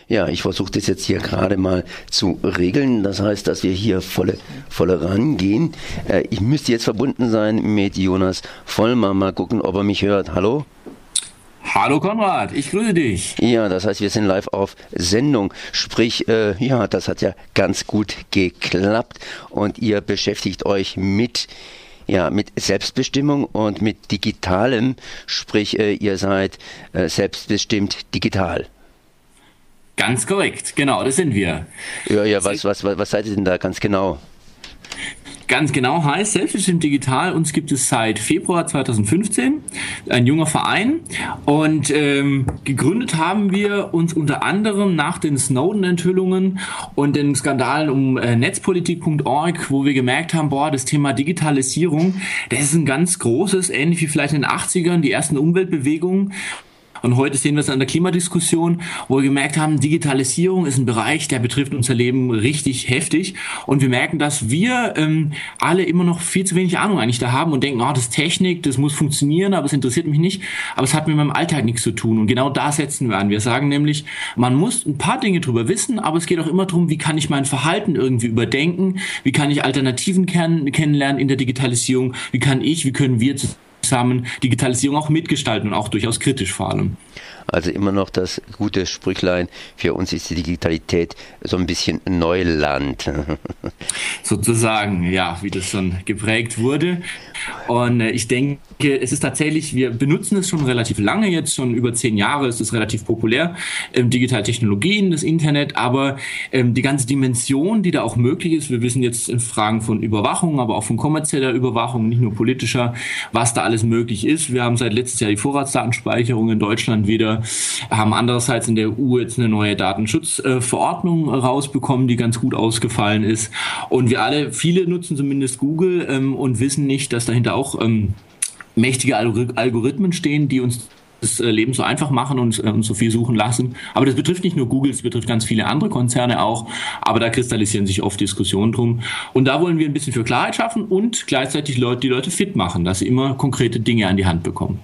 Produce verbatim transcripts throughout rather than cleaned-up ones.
Ja, ich versuche das jetzt hier gerade mal zu regeln. Das heißt, dass wir hier volle, volle rangehen. Äh, ich müsste jetzt verbunden sein mit Jonas Vollmer. Mal gucken, ob er mich hört. Hallo? Hallo Konrad, ich grüße dich. Ja, das heißt, wir sind live auf Sendung. Sprich, äh, ja, das hat ja ganz gut geklappt. Und ihr beschäftigt euch mit... Ja, mit Selbstbestimmung und mit Digitalem. Sprich, äh, ihr seid äh, selbstbestimmt digital. Ganz korrekt, genau, das sind wir. Ja, ja, was, was, was, was seid ihr denn da ganz genau? Ganz genau heißt Selbstbestimmt Digital, uns gibt es seit Februar zweitausendfünfzehn, ein junger Verein, und ähm, gegründet haben wir uns unter anderem nach den Snowden-Enthüllungen und den Skandalen um äh, netzpolitik punkt org, wo wir gemerkt haben, boah, das Thema Digitalisierung, das ist ein ganz großes, ähnlich wie vielleicht in den achtzigern, die ersten Umweltbewegungen. Und heute sehen wir es an der Klimadiskussion, wo wir gemerkt haben, Digitalisierung ist ein Bereich, der betrifft unser Leben richtig heftig. Und wir merken, dass wir ähm, alle immer noch viel zu wenig Ahnung eigentlich da haben und denken, oh, das ist Technik, das muss funktionieren, aber es interessiert mich nicht. Aber es hat mit meinem Alltag nichts zu tun. Und genau da setzen wir an. Wir sagen nämlich, man muss ein paar Dinge drüber wissen, aber es geht auch immer darum, wie kann ich mein Verhalten irgendwie überdenken, wie kann ich Alternativen kenn- kennenlernen in der Digitalisierung, wie kann ich, wie können wir zusammen Digitalisierung auch mitgestalten und auch durchaus kritisch vor allem. Also immer noch das gute Sprüchlein, für uns ist die Digitalität so ein bisschen Neuland. Sozusagen, ja, wie das schon geprägt wurde. Und äh, ich denke, es ist tatsächlich, wir benutzen es schon relativ lange, jetzt schon über zehn Jahre ist es relativ populär, ähm, digitale Technologien, das Internet, aber ähm, die ganze Dimension, die da auch möglich ist, wir wissen jetzt in Fragen von Überwachung, aber auch von kommerzieller Überwachung, nicht nur politischer, was da alles möglich ist. Wir haben seit letztes Jahr die Vorratsdatenspeicherung in Deutschland wieder, haben andererseits in der E U jetzt eine neue Datenschutzverordnung äh, rausbekommen, die ganz gut ausgefallen ist. Und wir alle, viele nutzen zumindest Google ähm, und wissen nicht, dass dahinter auch ähm, mächtige Algorithmen stehen, die uns das Leben so einfach machen und uns so viel suchen lassen. Aber das betrifft nicht nur Google, es betrifft ganz viele andere Konzerne auch. Aber da kristallisieren sich oft Diskussionen drum. Und da wollen wir ein bisschen für Klarheit schaffen und gleichzeitig Leute, die Leute fit machen, dass sie immer konkrete Dinge an die Hand bekommen.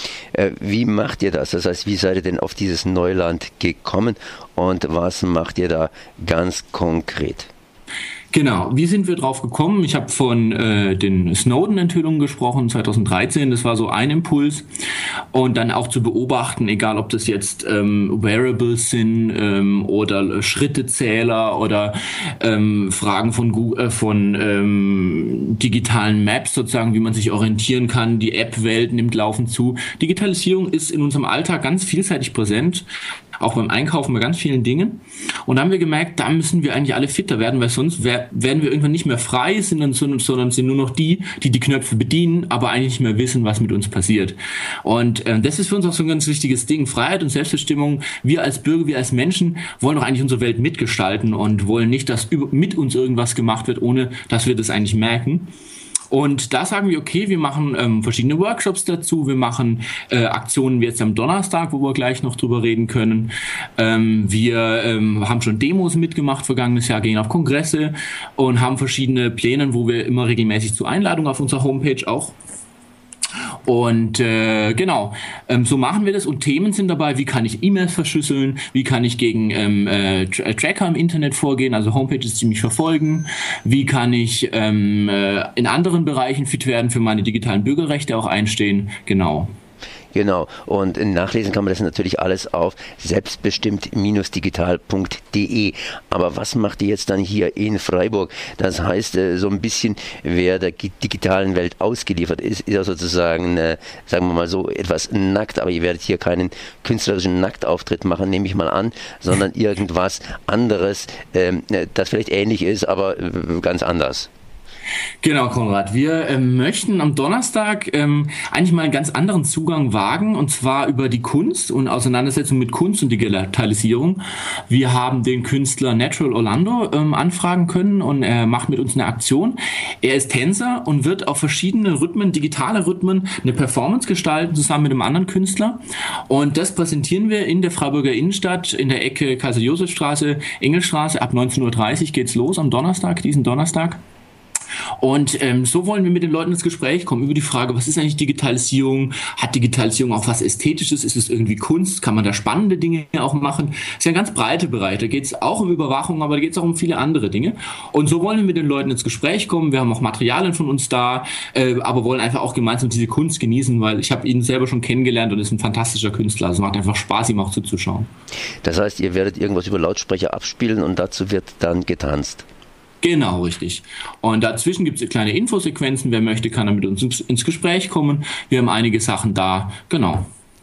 Wie macht ihr das? Das heißt, wie seid ihr denn auf dieses Neuland gekommen und was macht ihr da ganz konkret? Genau, wie sind wir drauf gekommen? Ich habe von äh, den Snowden-Enthüllungen gesprochen, zweitausenddreizehn, das war so ein Impuls. Und dann auch zu beobachten, egal ob das jetzt ähm, Wearables sind ähm, oder Schrittezähler oder ähm, Fragen von, Google, äh, von ähm, digitalen Maps sozusagen, wie man sich orientieren kann. Die App-Welt nimmt laufend zu. Digitalisierung ist in unserem Alltag ganz vielseitig präsent, auch beim Einkaufen bei ganz vielen Dingen. Und da haben wir gemerkt, da müssen wir eigentlich alle fitter werden, weil sonst wär, werden wir irgendwann nicht mehr frei, sind, sondern sind nur noch die, die die Knöpfe bedienen, aber eigentlich nicht mehr wissen, was mit uns passiert. Und äh, das ist für uns auch so ein ganz wichtiges Ding. Freiheit und Selbstbestimmung. Wir als Bürger, wir als Menschen wollen doch eigentlich unsere Welt mitgestalten und wollen nicht, dass über, mit uns irgendwas gemacht wird, ohne dass wir das eigentlich merken. Und da sagen wir, okay, wir machen ähm, verschiedene Workshops dazu, wir machen äh, Aktionen wie jetzt am Donnerstag, wo wir gleich noch drüber reden können. Ähm, wir ähm, haben schon Demos mitgemacht vergangenes Jahr, gehen auf Kongresse und haben verschiedene Pläne, wo wir immer regelmäßig zu Einladungen auf unserer Homepage auch. Und äh, genau, ähm, so machen wir das und Themen sind dabei, wie kann ich E-Mails verschlüsseln, wie kann ich gegen ähm, äh, Tracker im Internet vorgehen, also Homepages, die mich verfolgen, wie kann ich ähm, äh, in anderen Bereichen fit werden, für meine digitalen Bürgerrechte auch einstehen, genau. Genau, und nachlesen kann man das natürlich alles auf selbstbestimmt digital punkt de. Aber was macht ihr jetzt dann hier in Freiburg? Das heißt, so ein bisschen, wer der digitalen Welt ausgeliefert ist, ist ja sozusagen, sagen wir mal so, etwas nackt, aber ihr werdet hier keinen künstlerischen Nacktauftritt machen, nehme ich mal an, sondern irgendwas anderes, das vielleicht ähnlich ist, aber ganz anders. Genau, Konrad. Wir ähm, möchten am Donnerstag ähm, eigentlich mal einen ganz anderen Zugang wagen, und zwar über die Kunst und Auseinandersetzung mit Kunst und Digitalisierung. Wir haben den Künstler Natural Orlando ähm, anfragen können und er macht mit uns eine Aktion. Er ist Tänzer und wird auf verschiedene Rhythmen, digitale Rhythmen, eine Performance gestalten, zusammen mit einem anderen Künstler. Und das präsentieren wir in der Freiburger Innenstadt, in der Ecke Kaiser-Josef-Straße, Engelstraße. Ab neunzehn Uhr dreißig geht's los am Donnerstag, diesen Donnerstag. Und ähm, so wollen wir mit den Leuten ins Gespräch kommen über die Frage, was ist eigentlich Digitalisierung? Hat Digitalisierung auch was Ästhetisches? Ist es irgendwie Kunst? Kann man da spannende Dinge auch machen? Das ist ja ein ganz breiter Bereich. Da geht es auch um Überwachung, aber da geht es auch um viele andere Dinge. Und so wollen wir mit den Leuten ins Gespräch kommen. Wir haben auch Materialien von uns da, äh, aber wollen einfach auch gemeinsam diese Kunst genießen, weil ich habe ihn selber schon kennengelernt und ist ein fantastischer Künstler. Also macht einfach Spaß, ihm auch zuzuschauen. Das heißt, ihr werdet irgendwas über Lautsprecher abspielen und dazu wird dann getanzt. Genau, richtig. Und dazwischen gibt es kleine Infosequenzen. Wer möchte, kann dann mit uns ins, ins Gespräch kommen. Wir haben einige Sachen da. Genau.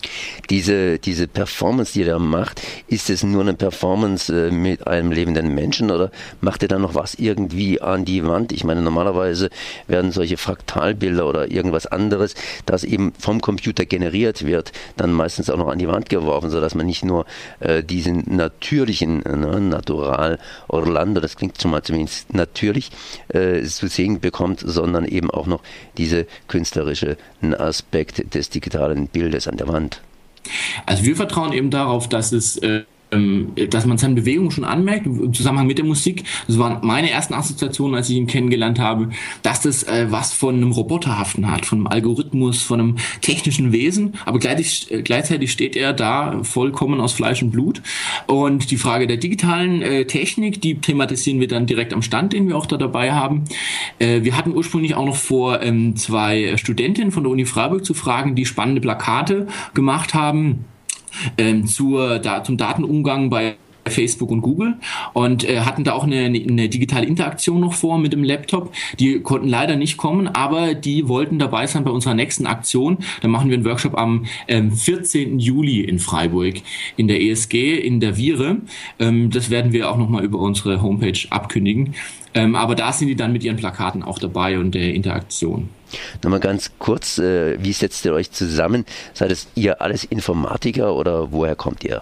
Diese, diese Performance, die ihr da macht, ist es nur eine Performance äh, mit einem lebenden Menschen oder macht ihr da noch was irgendwie an die Wand? Ich meine, normalerweise werden solche Fraktalbilder oder irgendwas anderes, das eben vom Computer generiert wird, dann meistens auch noch an die Wand geworfen, sodass man nicht nur äh, diesen natürlichen, äh, ne, Natural Orlando, das klingt schon mal zumindest natürlich, äh, zu sehen bekommt, sondern eben auch noch diese künstlerische Aspekt des digitalen Bildes an der Wand. Also wir vertrauen eben darauf, dass es äh, dass man seine Bewegung schon anmerkt im Zusammenhang mit der Musik. Das waren meine ersten Assoziationen, als ich ihn kennengelernt habe, dass das äh, was von einem Roboterhaften hat, von einem Algorithmus, von einem technischen Wesen, aber gleichzeitig, äh, gleichzeitig steht er da vollkommen aus Fleisch und Blut. Und die Frage der digitalen äh, Technik, die thematisieren wir dann direkt am Stand, den wir auch da dabei haben. Äh, wir hatten ursprünglich auch noch vor, ähm, zwei Studentinnen von der Uni Freiburg zu fragen, die spannende Plakate gemacht haben, Ähm, zur, da, zum Datenumgang bei Facebook und Google und äh, hatten da auch eine, eine digitale Interaktion noch vor mit dem Laptop. Die konnten leider nicht kommen, aber die wollten dabei sein bei unserer nächsten Aktion. Da machen wir einen Workshop am ähm, vierzehnten Juli in Freiburg in der E S G, in der Viere. Ähm, das werden wir auch nochmal über unsere Homepage abkündigen. Ähm, aber da sind die dann mit ihren Plakaten auch dabei und der Interaktion. Nochmal ganz kurz, äh, wie setzt ihr euch zusammen? Seid es ihr alles Informatiker oder woher kommt ihr?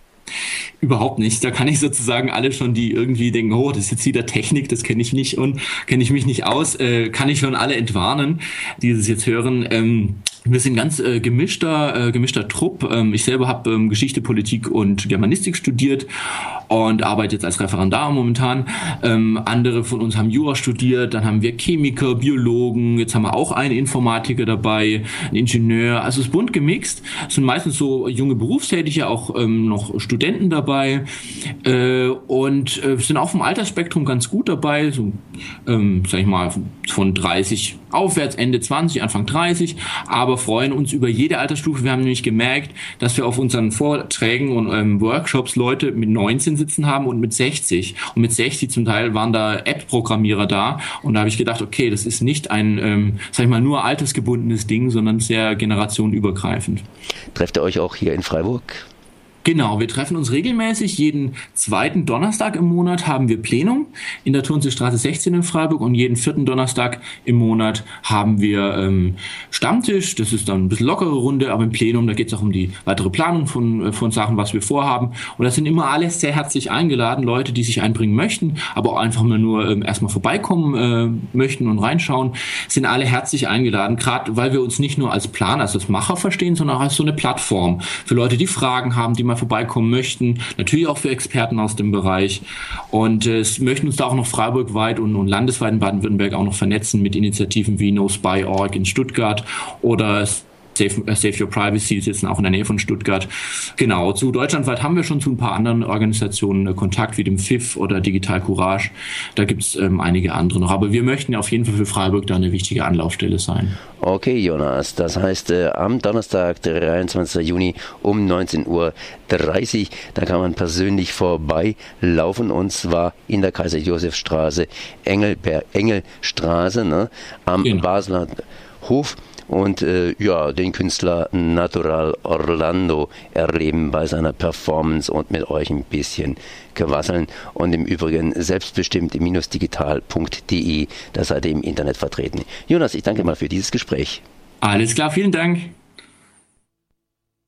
Überhaupt nicht. Da kann ich sozusagen alle schon, die irgendwie denken, oh, das ist jetzt wieder Technik, das kenne ich nicht und kenne ich mich nicht aus, äh, kann ich schon alle entwarnen, die das jetzt hören. Ähm, wir sind ganz äh, gemischter, äh, gemischter Trupp. Ähm, ich selber habe ähm, Geschichte, Politik und Germanistik studiert und arbeite jetzt als Referendar momentan. Ähm, andere von uns haben Jura studiert, dann haben wir Chemiker, Biologen, jetzt haben wir auch einen Informatiker dabei, einen Ingenieur. Also es ist bunt gemixt. Es sind meistens so junge Berufstätige, auch ähm, noch Studenten dabei äh, und äh, sind auch vom Altersspektrum ganz gut dabei, so ähm, sag ich mal von dreißig aufwärts, Ende zwanzig, Anfang dreißig, aber freuen uns über jede Altersstufe. Wir haben nämlich gemerkt, dass wir auf unseren Vorträgen und ähm, Workshops Leute mit neunzehn sitzen haben und mit sechzig. Und mit sechzig zum Teil waren da App-Programmierer da. Und da habe ich gedacht, okay, das ist nicht ein, ähm, sag ich mal, nur altersgebundenes Ding, sondern sehr generationenübergreifend. Trefft ihr euch auch hier in Freiburg? Genau, wir treffen uns regelmäßig. Jeden zweiten Donnerstag im Monat haben wir Plenum in der Turnseestraße sechzehn in Freiburg und jeden vierten Donnerstag im Monat haben wir ähm, Stammtisch. Das ist dann ein bisschen lockere Runde, aber im Plenum, da geht es auch um die weitere Planung von, von Sachen, was wir vorhaben. Und da sind immer alle sehr herzlich eingeladen, Leute, die sich einbringen möchten, aber auch einfach mal nur ähm, erstmal vorbeikommen äh, möchten und reinschauen, sind alle herzlich eingeladen, gerade weil wir uns nicht nur als Planer, also als Macher verstehen, sondern auch als so eine Plattform für Leute, die Fragen haben, die mal vorbeikommen möchten, natürlich auch für Experten aus dem Bereich und äh, möchten uns da auch noch freiburgweit und, und landesweit in Baden-Württemberg auch noch vernetzen mit Initiativen wie No Spy Punkt org in Stuttgart oder Save, Save Your Privacy, sitzen auch in der Nähe von Stuttgart. Genau, zu deutschlandweit haben wir schon zu ein paar anderen Organisationen äh, Kontakt, wie dem F I F oder Digital Courage. Da gibt es ähm, einige andere noch. Aber wir möchten ja auf jeden Fall für Freiburg da eine wichtige Anlaufstelle sein. Okay, Jonas, das heißt äh, am Donnerstag, dreiundzwanzigsten Juni um neunzehn Uhr dreißig, da kann man persönlich vorbeilaufen und zwar in der Kaiser-Josef-Straße, Engelberg, Engelstraße, ne, am genau. Basler Hof. Und äh, ja, den Künstler Natural Orlando erleben bei seiner Performance und mit euch ein bisschen quasseln. Und im Übrigen selbstbestimmt-digital punkt de, da seid ihr im Internet vertreten. Jonas, ich danke mal für dieses Gespräch. Alles klar, vielen Dank.